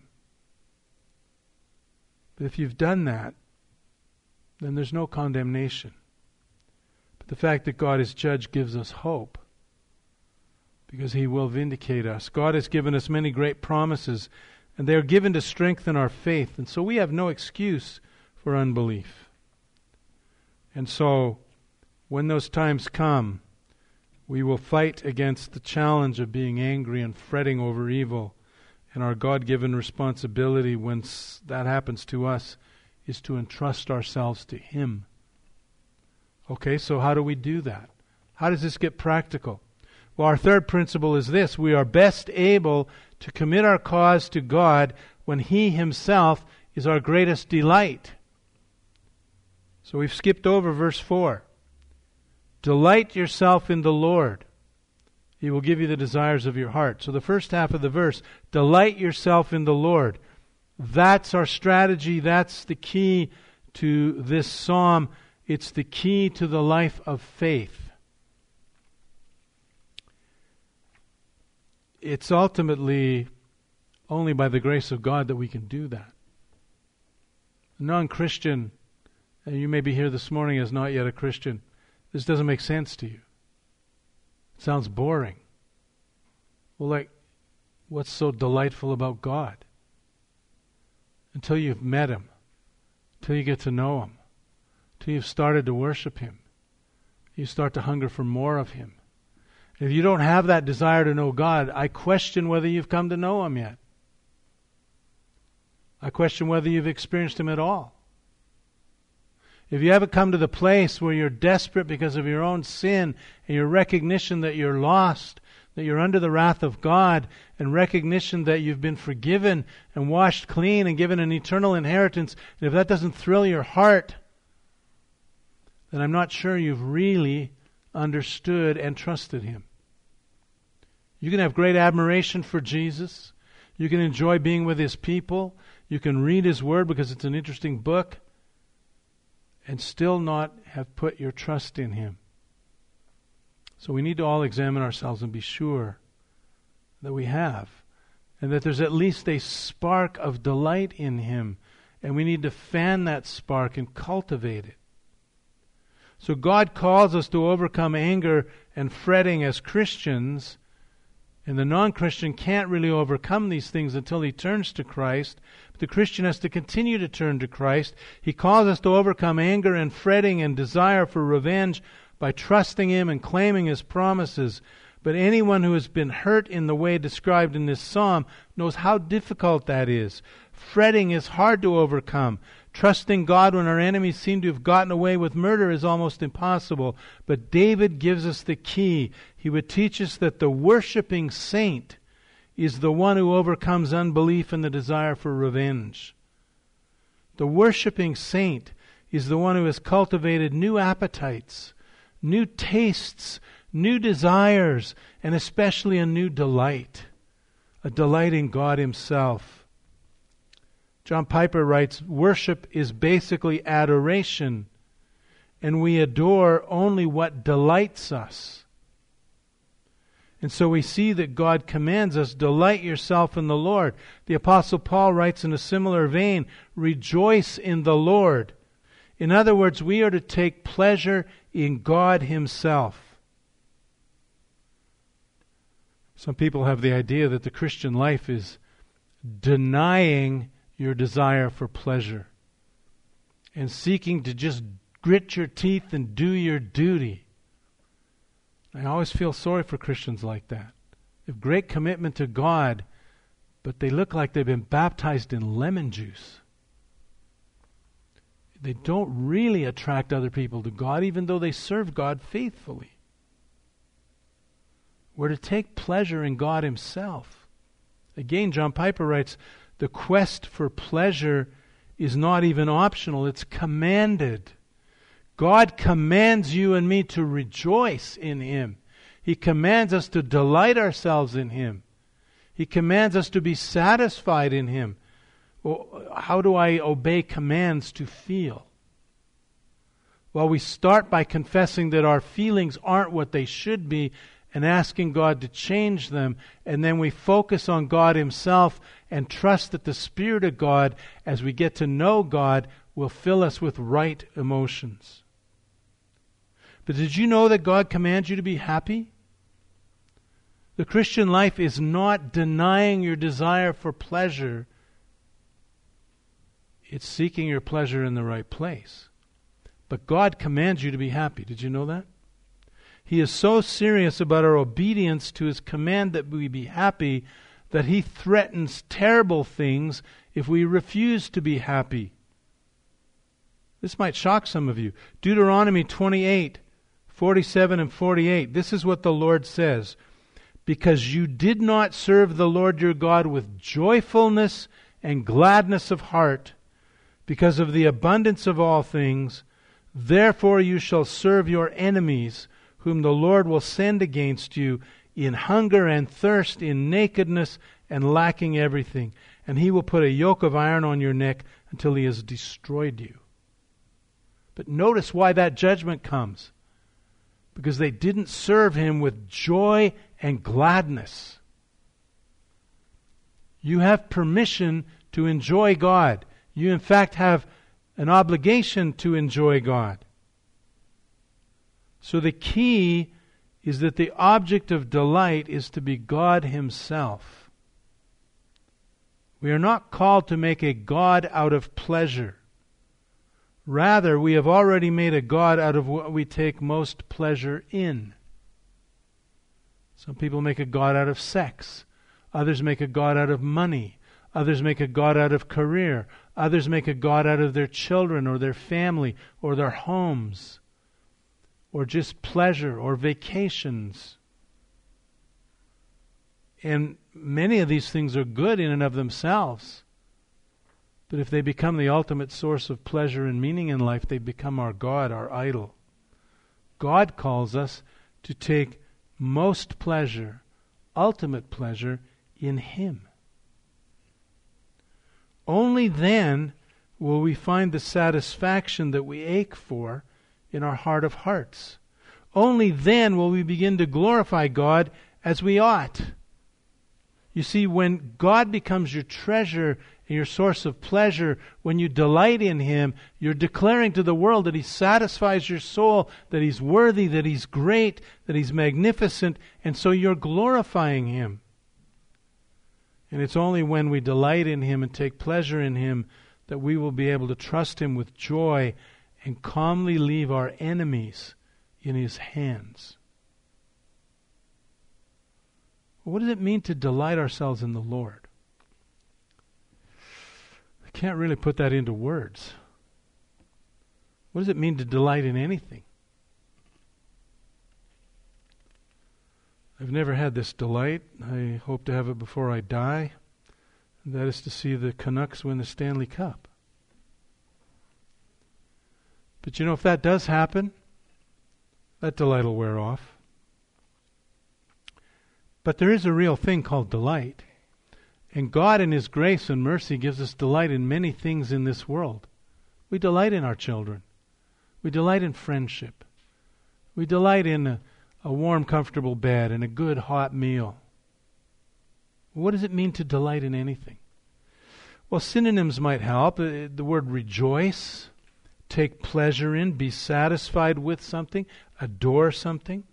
But if you've done that, then there's no condemnation. But the fact that God is judge gives us hope, because He will vindicate us. God has given us many great promises, and they are given to strengthen our faith. And so we have no excuse for unbelief. And so, when those times come, we will fight against the challenge of being angry and fretting over evil. And our God-given responsibility when that happens to us is to entrust ourselves to Him. Okay, so how do we do that? How does this get practical? Well, our third principle is this. We are best able to commit our cause to God when He Himself is our greatest delight. So we've skipped over verse four. Delight yourself in the Lord. He will give you the desires of your heart. So the first half of the verse, delight yourself in the Lord. That's our strategy. That's the key to this psalm. It's the key to the life of faith. It's ultimately only by the grace of God that we can do that. A non-Christian, and you may be here this morning as not yet a Christian, this doesn't make sense to you. Sounds boring. Well, like, what's so delightful about God? Until you've met Him, until you get to know Him, until you've started to worship Him, you start to hunger for more of Him. If you don't have that desire to know God, I question whether you've come to know Him yet. I question whether you've experienced Him at all. If you haven't come to the place where you're desperate because of your own sin and your recognition that you're lost, that you're under the wrath of God, and recognition that you've been forgiven and washed clean and given an eternal inheritance, and if that doesn't thrill your heart, then I'm not sure you've really understood and trusted Him. You can have great admiration for Jesus. You can enjoy being with His people. You can read His Word because it's an interesting book, and still not have put your trust in Him. So we need to all examine ourselves and be sure that we have, and that there's at least a spark of delight in Him, and we need to fan that spark and cultivate it. So God calls us to overcome anger and fretting as Christians, and the non-Christian can't really overcome these things until he turns to Christ. But the Christian has to continue to turn to Christ. He calls us to overcome anger and fretting and desire for revenge by trusting Him and claiming His promises. But anyone who has been hurt in the way described in this psalm knows how difficult that is. Fretting is hard to overcome. Trusting God when our enemies seem to have gotten away with murder is almost impossible. But David gives us the key. He would teach us that the worshiping saint is the one who overcomes unbelief and the desire for revenge. The worshiping saint is the one who has cultivated new appetites, new tastes, new desires, and especially a new delight, a delight in God Himself. John Piper writes, worship is basically adoration, and we adore only what delights us. And so we see that God commands us, delight yourself in the Lord. The Apostle Paul writes in a similar vein, rejoice in the Lord. In other words, we are to take pleasure in God Himself. Some people have the idea that the Christian life is denying your desire for pleasure and seeking to just grit your teeth and do your duty. I always feel sorry for Christians like that. They have great commitment to God, but they look like they've been baptized in lemon juice. They don't really attract other people to God, even though they serve God faithfully. We're to take pleasure in God Himself. Again, John Piper writes, the quest for pleasure is not even optional, it's commanded. God commands you and me to rejoice in Him. He commands us to delight ourselves in Him. He commands us to be satisfied in Him. Well, how do I obey commands to feel? Well, we start by confessing that our feelings aren't what they should be and asking God to change them, and then we focus on God Himself and trust that the Spirit of God, as we get to know God, will fill us with right emotions. But did you know that God commands you to be happy? The Christian life is not denying your desire for pleasure. It's seeking your pleasure in the right place. But God commands you to be happy. Did you know that? He is so serious about our obedience to His command that we be happy that He threatens terrible things if we refuse to be happy. This might shock some of you. Deuteronomy twenty-eight, forty-seven and forty-eight. This is what the Lord says. Because you did not serve the Lord your God with joyfulness and gladness of heart, because of the abundance of all things, therefore you shall serve your enemies, whom the Lord will send against you in hunger and thirst, in nakedness and lacking everything. And He will put a yoke of iron on your neck until He has destroyed you. But notice why that judgment comes. Because they didn't serve Him with joy and gladness. You have permission to enjoy God. You in fact have an obligation to enjoy God. So the key is that the object of delight is to be God Himself. We are not called to make a God out of pleasure. Rather, we have already made a God out of what we take most pleasure in. Some people make a God out of sex. Others make a God out of money. Others make a God out of career. Others make a God out of their children or their family or their homes, or just pleasure or vacations. And many of these things are good in and of themselves. But if they become the ultimate source of pleasure and meaning in life, they become our God, our idol. God calls us to take most pleasure, ultimate pleasure, in Him. Only then will we find the satisfaction that we ache for in our heart of hearts. Only then will we begin to glorify God as we ought. You see, when God becomes your treasure and your source of pleasure, when you delight in Him, you're declaring to the world that He satisfies your soul, that He's worthy, that He's great, that He's magnificent, and so you're glorifying Him. And it's only when we delight in Him and take pleasure in Him that we will be able to trust Him with joy and calmly leave our enemies in His hands. What does it mean to delight ourselves in the Lord? I can't really put that into words. What does it mean to delight in anything? I've never had this delight. I hope to have it before I die. And that is to see the Canucks win the Stanley Cup. But you know, if that does happen, that delight will wear off. But there is a real thing called delight. And God in His grace and mercy gives us delight in many things in this world. We delight in our children. We delight in friendship. We delight in a, a warm, comfortable bed and a good, hot meal. What does it mean to delight in anything? Well, synonyms might help. Uh, the word rejoice, take pleasure in, be satisfied with something, adore something.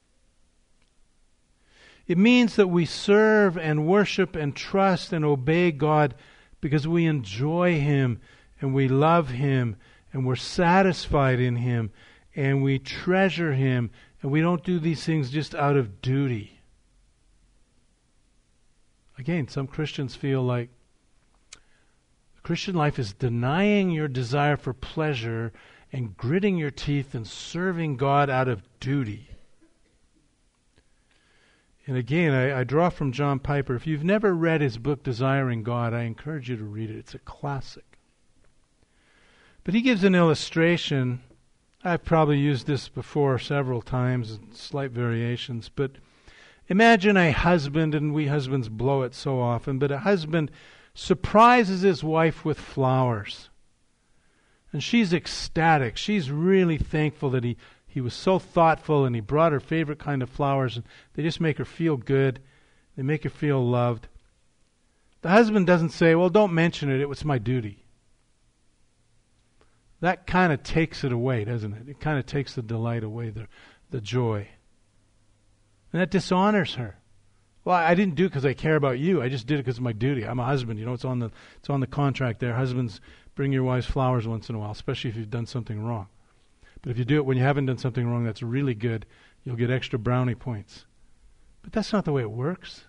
It means that we serve and worship and trust and obey God because we enjoy Him and we love Him and we're satisfied in Him and we treasure Him, and we don't do these things just out of duty. Again, some Christians feel like the Christian life is denying your desire for pleasure and gritting your teeth and serving God out of duty. And again, I, I draw from John Piper. If you've never read his book, Desiring God, I encourage you to read it. It's a classic. But he gives an illustration. I've probably used this before several times, slight variations. But imagine a husband, and we husbands blow it so often, but a husband surprises his wife with flowers. And she's ecstatic. She's really thankful that he He was so thoughtful, and he brought her favorite kind of flowers, and they just make her feel good. They make her feel loved. The husband doesn't say, well, don't mention it, it was my duty. That kind of takes it away, doesn't it? It kind of takes the delight away, the, the joy. And that dishonors her. Well, I didn't do it because I care about you. I just did it because it's my duty. I'm a husband. You know, it's on the it's on the contract there. Husbands, bring your wives flowers once in a while, especially if you've done something wrong. But if you do it when you haven't done something wrong that's really good, you'll get extra brownie points. But that's not the way it works.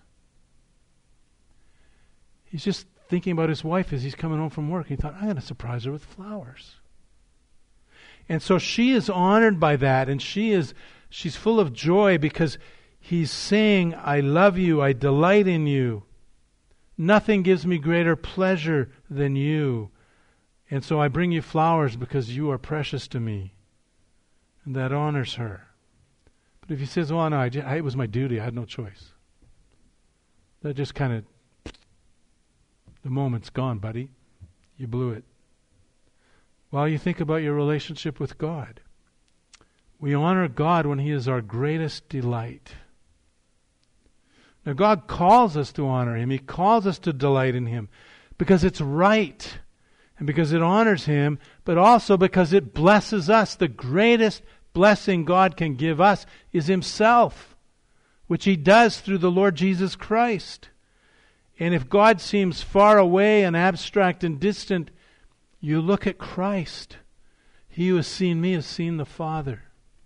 He's just thinking about his wife as he's coming home from work. He thought, I'm going to surprise her with flowers. And so she is honored by that, and she is she's full of joy because he's saying, I love you, I delight in you. Nothing gives me greater pleasure than you. And so I bring you flowers because you are precious to me. And that honors her. But if he says, oh, no, I just, I, it was my duty, I had no choice. That just kind of, the moment's gone, buddy. You blew it. While you think about your relationship with God, we honor God when He is our greatest delight. Now, God calls us to honor Him. He calls us to delight in Him because it's right and because it honors Him, but also because it blesses us. The greatest blessing God can give us is Himself, which He does through the Lord Jesus Christ. And if God seems far away and abstract and distant, you look at Christ. He who has seen me has seen the Father.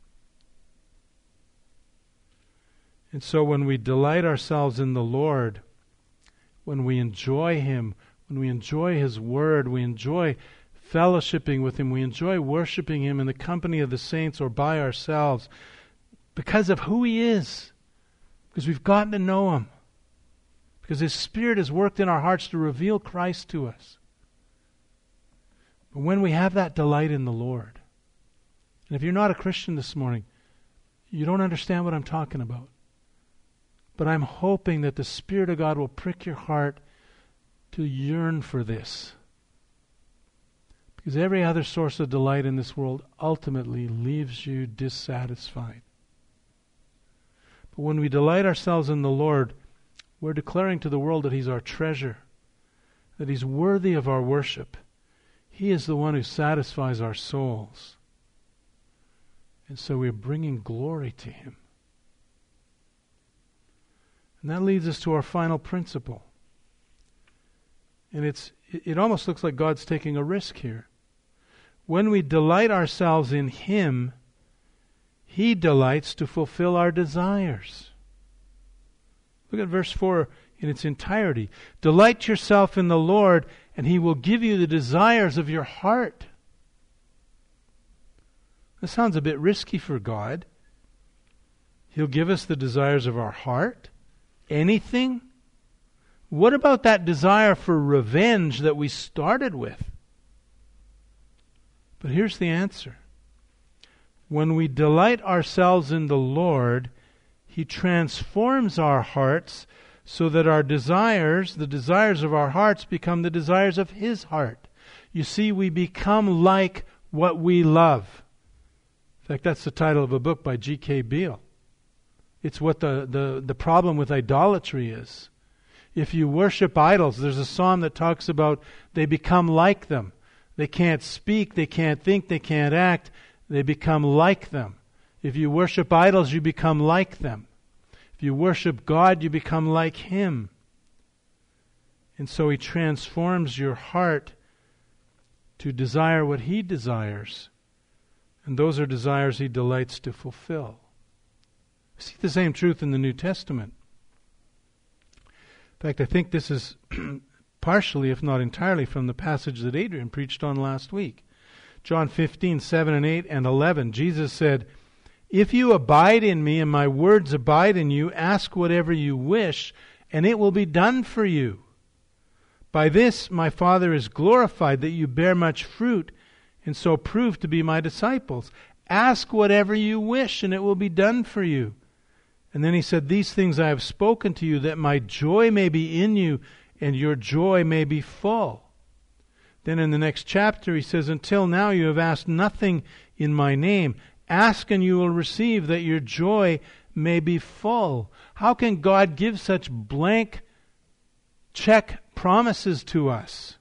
And so when we delight ourselves in the Lord, when we enjoy Him, when we enjoy His Word, we enjoy fellowshipping with Him, we enjoy worshiping Him in the company of the saints or by ourselves, because of who He is, because we've gotten to know Him, because His Spirit has worked in our hearts to reveal Christ to us. But when we have that delight in the Lord, and if you're not a Christian this morning, you don't understand what I'm talking about. But I'm hoping that the Spirit of God will prick your heart to yearn for this. Because every other source of delight in this world ultimately leaves you dissatisfied. But when we delight ourselves in the Lord, we're declaring to the world that He's our treasure, that He's worthy of our worship. He is the one who satisfies our souls. And so we're bringing glory to Him. And that leads us to our final principle. And it's it almost looks like God's taking a risk here. When we delight ourselves in Him, He delights to fulfill our desires. Look at verse four in its entirety. Delight yourself in the Lord, and He will give you the desires of your heart. That sounds a bit risky for God. He'll give us the desires of our heart? Anything? What about that desire for revenge that we started with? But here's the answer. When we delight ourselves in the Lord, He transforms our hearts so that our desires, the desires of our hearts, become the desires of His heart. You see, we become like what we love. In fact, that's the title of a book by G K Beale. It's what the, the, the problem with idolatry is. If you worship idols, there's a psalm that talks about they become like them. They can't speak, they can't think, they can't act. They become like them. If you worship idols, you become like them. If you worship God, you become like Him. And so He transforms your heart to desire what He desires. And those are desires He delights to fulfill. See the same truth in the New Testament. In fact, I think this is partially, if not entirely, from the passage that Adrian preached on last week. John fifteen, seven and eight and eleven. Jesus said, "If you abide in me and my words abide in you, ask whatever you wish, and it will be done for you. By this my Father is glorified, that you bear much fruit, and so prove to be my disciples. Ask whatever you wish, and it will be done for you." And then He said, "These things I have spoken to you, that my joy may be in you, and your joy may be full." Then in the next chapter He says, "Until now you have asked nothing in my name. Ask and you will receive, that your joy may be full." How can God give such blank check promises to us?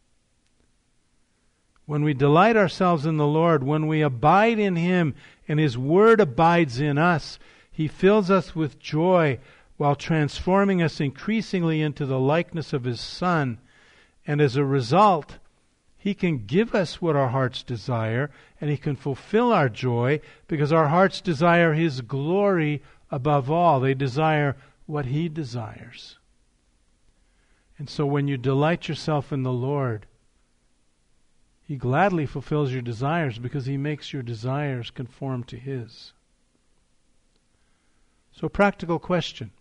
When we delight ourselves in the Lord, when we abide in Him and His Word abides in us, He fills us with joy while transforming us increasingly into the likeness of His Son. And as a result, He can give us what our hearts desire, and He can fulfill our joy because our hearts desire His glory above all. They desire what He desires. And so when you delight yourself in the Lord, He gladly fulfills your desires because He makes your desires conform to His. So, practical question.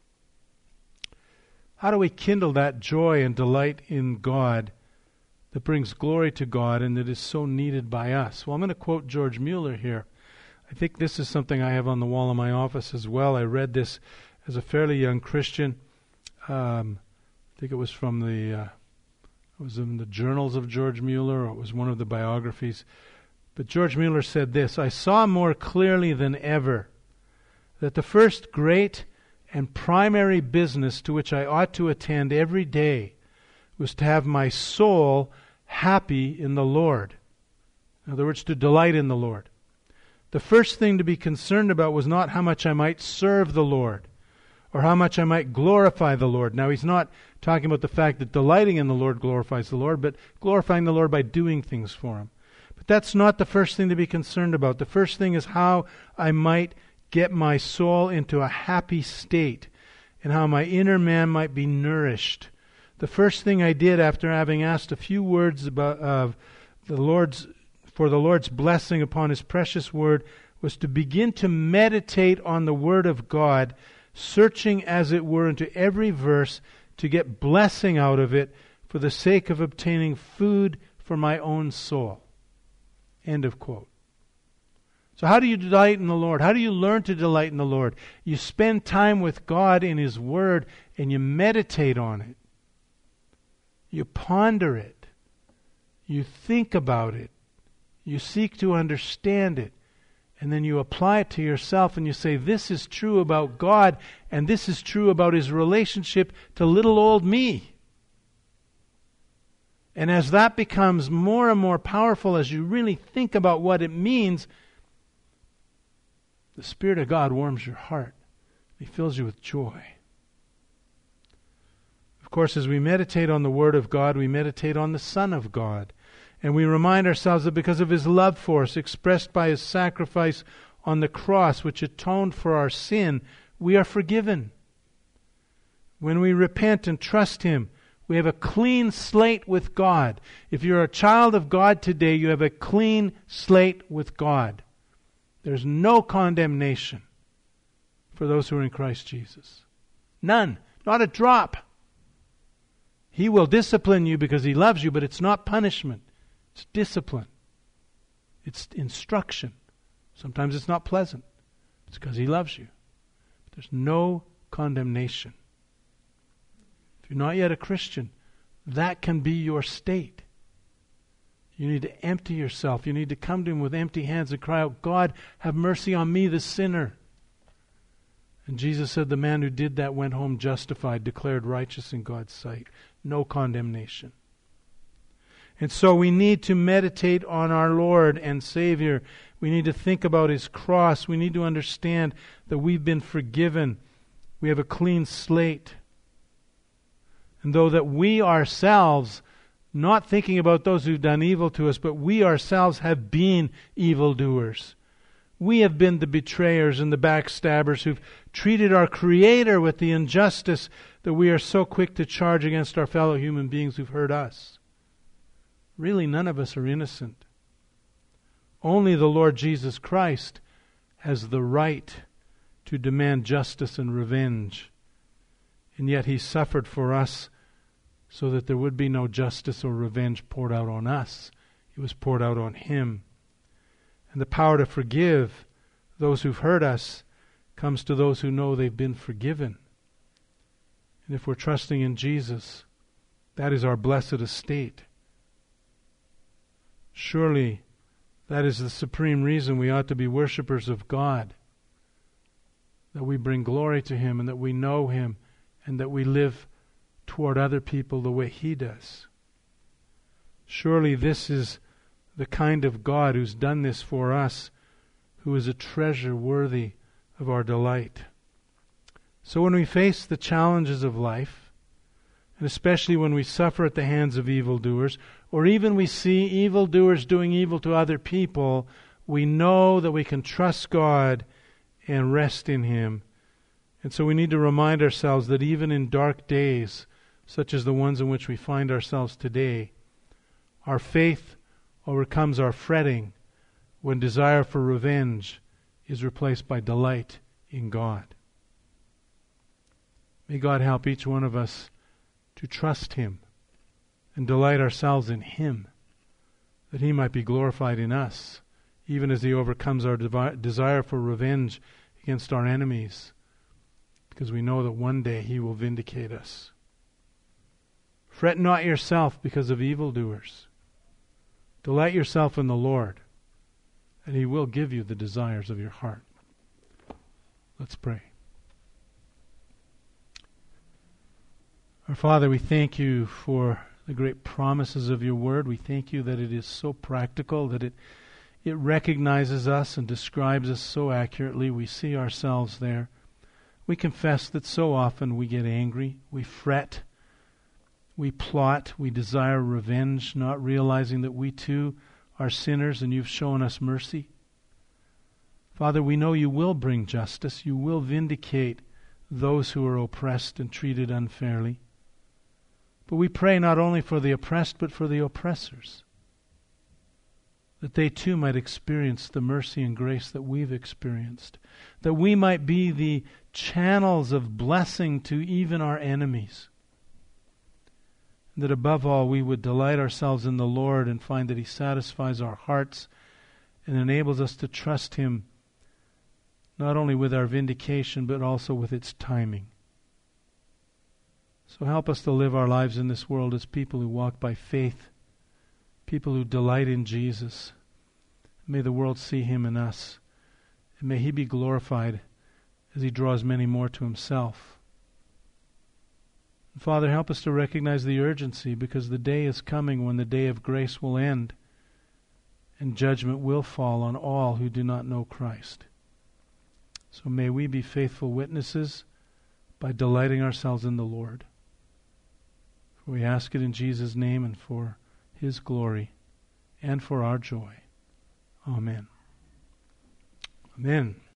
How do we kindle that joy and delight in God that brings glory to God and that is so needed by us? Well, I'm going to quote George Mueller here. I think this is something I have on the wall in my office as well. I read this as a fairly young Christian. Um, I think it was from the, uh, it was in the journals of George Mueller, or it was one of the biographies. But George Mueller said this: "I saw more clearly than ever that the first great and primary business to which I ought to attend every day was to have my soul happy in the Lord." In other words, to delight in the Lord. The first thing to be concerned about was not how much I might serve the Lord or how much I might glorify the Lord. Now, he's not talking about the fact that delighting in the Lord glorifies the Lord, but glorifying the Lord by doing things for him. But that's not the first thing to be concerned about. The first thing is how I might get my soul into a happy state and how my inner man might be nourished. The first thing I did after having asked a few words about of the Lord's for the Lord's blessing upon his precious word was to begin to meditate on the word of God, searching as it were into every verse to get blessing out of it for the sake of obtaining food for my own soul. End of quote. So how do you delight in the Lord? How do you learn to delight in the Lord? You spend time with God in his word and you meditate on it. You ponder it. You think about it. You seek to understand it. And then you apply it to yourself and you say, this is true about God and this is true about his relationship to little old me. And as that becomes more and more powerful, as you really think about what it means, the Spirit of God warms your heart. He fills you with joy. Of course, as we meditate on the Word of God, we meditate on the Son of God. And we remind ourselves that because of his love for us, expressed by his sacrifice on the cross, which atoned for our sin, we are forgiven. When we repent and trust him, we have a clean slate with God. If you're a child of God today, you have a clean slate with God. There's no condemnation for those who are in Christ Jesus. None. Not a drop. He will discipline you because he loves you, but it's not punishment. It's discipline. It's instruction. Sometimes it's not pleasant. It's because he loves you. But there's no condemnation. If you're not yet a Christian, that can be your state. You need to empty yourself. You need to come to him with empty hands and cry out, God, have mercy on me, the sinner. And Jesus said the man who did that went home justified, declared righteous in God's sight. No condemnation. And so we need to meditate on our Lord and Savior. We need to think about his cross. We need to understand that we've been forgiven. We have a clean slate. And though that we ourselves, not thinking about those who've done evil to us, but we ourselves have been evildoers. We have been the betrayers and the backstabbers who've treated our Creator with the injustice that we are so quick to charge against our fellow human beings who've hurt us. Really, none of us are innocent. Only the Lord Jesus Christ has the right to demand justice and revenge. And yet he suffered for us so that there would be no justice or revenge poured out on us. It was poured out on him. And the power to forgive those who've hurt us comes to those who know they've been forgiven. And if we're trusting in Jesus, that is our blessed estate. Surely that is the supreme reason we ought to be worshipers of God. That we bring glory to him and that we know him and that we live toward other people the way he does. Surely this is the kind of God who's done this for us, who is a treasure worthy of our delight. So when we face the challenges of life, and especially when we suffer at the hands of evildoers, or even we see evildoers doing evil to other people, we know that we can trust God and rest in him. And so we need to remind ourselves that even in dark days, such as the ones in which we find ourselves today, our faith overcomes our fretting when desire for revenge is replaced by delight in God. May God help each one of us to trust him and delight ourselves in him, that he might be glorified in us, even as he overcomes our devi- desire for revenge against our enemies, because we know that one day he will vindicate us. Fret not yourself because of evildoers. Delight yourself in the Lord, and he will give you the desires of your heart. Let's pray. Our Father, we thank you for the great promises of your word. We thank you that it is so practical, that it It recognizes us and describes us so accurately. We see ourselves there. We confess that so often we get angry, we fret, we plot, we desire revenge, not realizing that we too are sinners and you've shown us mercy. Father, we know you will bring justice. You will vindicate those who are oppressed and treated unfairly. But we pray not only for the oppressed, but for the oppressors, that they too might experience the mercy and grace that we've experienced, that we might be the channels of blessing to even our enemies, and that above all we would delight ourselves in the Lord and find that He satisfies our hearts and enables us to trust Him not only with our vindication but also with its timing. So help us to live our lives in this world as people who walk by faith, people who delight in Jesus. May the world see Him in us, and may He be glorified as He draws many more to Himself. And Father, help us to recognize the urgency, because the day is coming when the day of grace will end and judgment will fall on all who do not know Christ. So may we be faithful witnesses by delighting ourselves in the Lord. For we ask it in Jesus' name and for His glory and for our joy. Amen. Amen.